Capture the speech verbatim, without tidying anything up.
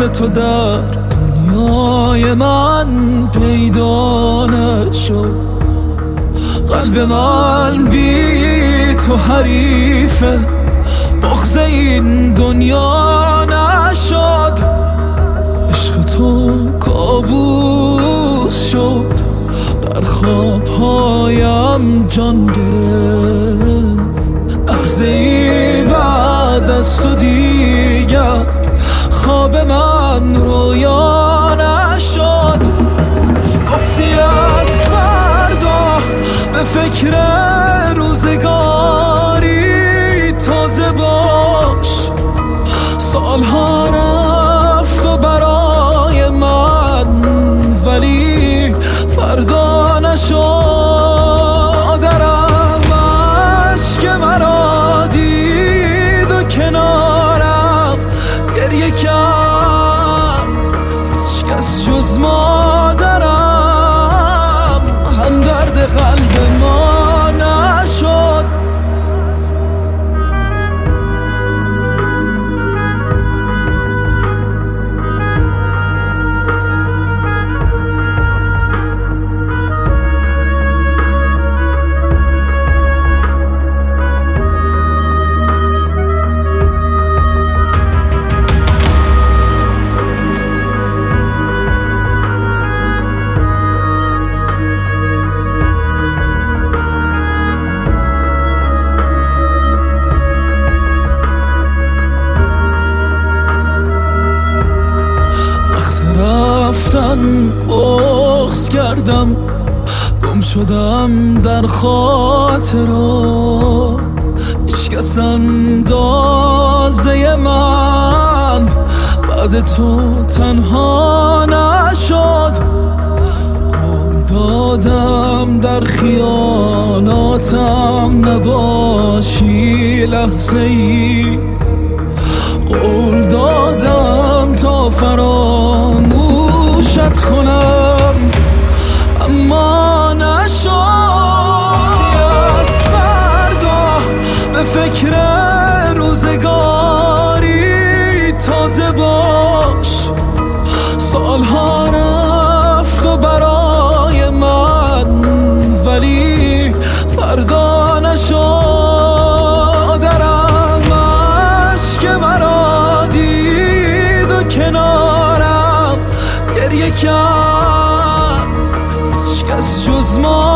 مثل تو در دنیای من پیدا نشد. قلب من بی تو حریفه، بغض این دنیا نشد. عشق تو کابوس شد، در خوابهایم جان گرفت. لحظه ای بعد از تو دیگر خواب من رویا نشد. گفتی از فردا به فکر روزگاری تازه باش. سالها رفت و برای من، ولی فردا نشد. درم عشق مرا دید و کنارم گریه کرد. هیچ کس جز مادرم همدرد قلب ما نشد. رفتن بغض کردم، گم شدم در خاطرات. هیچکس اندازه من بعد تو تنها نشد. قول دادم در خیالاتم نباشی لحظه ای. قول دادم تا فراموشت کنم، اما نشد. از فردا به فکر روزگاری تازه باش. سالها رفت و برای من، ولی فردا نشد. درم عشق مرا دید و کنارم گریه کرد. هیچ کس جز ما